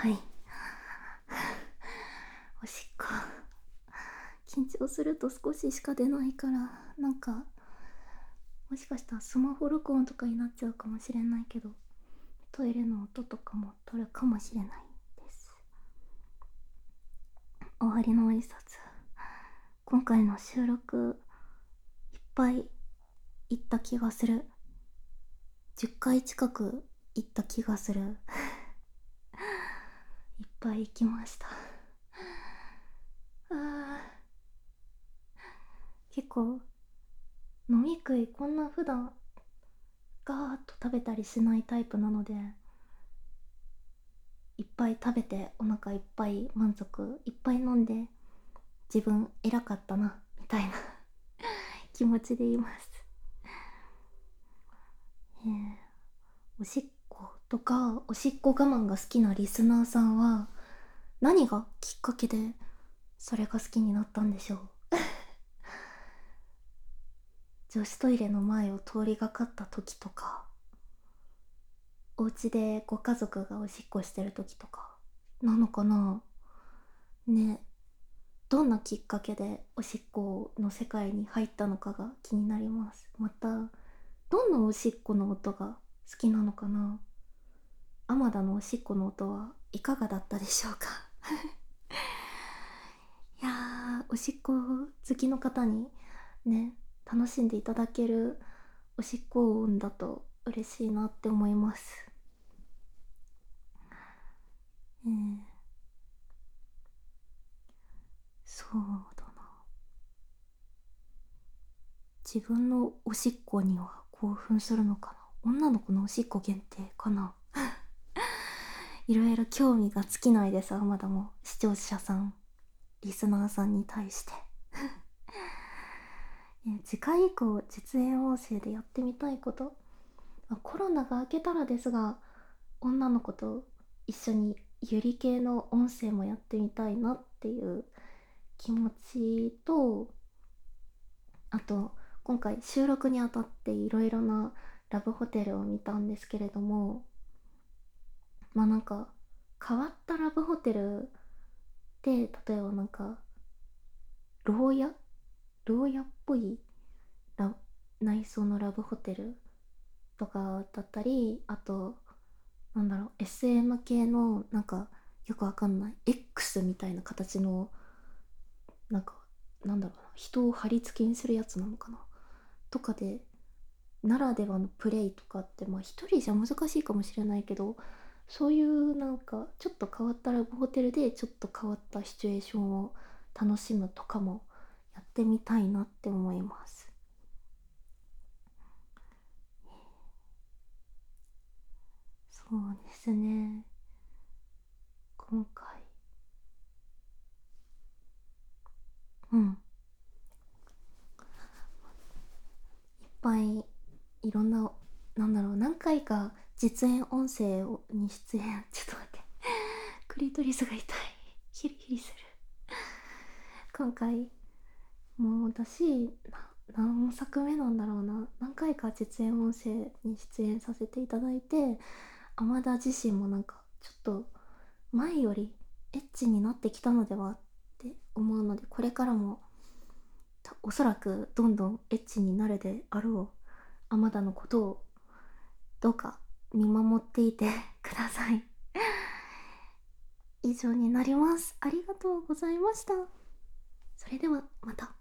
。おしっこ緊張すると少ししか出ないから、なんかもしかしたらスマホ録音とかになっちゃうかもしれないけど、トイレの音とかも取るかもしれないです。終わりの挨拶、今回の収録いっぱい行った気がする。10回近く行った気がする。いっぱい行きました。結構飲み食いこんな普段ガーッと食べたりしないタイプなので、いっぱい食べてお腹いっぱい満足いっぱい飲んで、自分偉かったなみたいな気持ちでいます。おしっことかおしっこ我慢が好きなリスナーさんは、何がきっかけでそれが好きになったんでしょう。女子トイレの前を通りがかった時とか、お家でご家族がおしっこしてる時とかなのかなね。どんなきっかけでおしっこの世界に入ったのかが気になります。またどんなおしっこの音が好きなのかな。天田のおしっこの音はいかがだったでしょうか。いやー、おしっこ好きの方にね、楽しんでいただけるおしっこ音だと嬉しいなって思います。えー、そうだな、自分のおしっこには興奮するのかな。女の子のおしっこ限定かな。いろいろ興味が尽きないです。まだも視聴者さん、リスナーさんに対して。次回以降実演音声でやってみたいこと、コロナが明けたらですが、女の子と一緒にゆり系の音声もやってみたいなっていう気持ちと、あと今回収録にあたっていろいろなラブホテルを見たんですけれども、なんか変わったラブホテルで、例えばなんか牢屋牢屋っぽいラ内装のラブホテルとかだったり、あとなんだろう、 SM 系のなんかよくわかんない X みたいな形の、なんかなんだろうな、人を貼り付けにするやつなのかなとかで、ならではのプレイとかって、一人じゃ難しいかもしれないけど、そういうなんかちょっと変わったラブホテルでちょっと変わったシチュエーションを楽しむとかもやってみたいなって思います。そうですね、今回、いっぱいいろんな、なんだろう、何回か実演音声に出演、ちょっと待って、クリトリスが痛い、ヒリヒリする。今回もうだし、何作目なんだろうな、何回か実演音声に出演させていただいて、天田自身もなんかちょっと前よりエッチになってきたのではって思うので、これからもおそらくどんどんエッチになるであろう天田のことをどうか見守っていてください。以上になります。ありがとうございました。それではまた。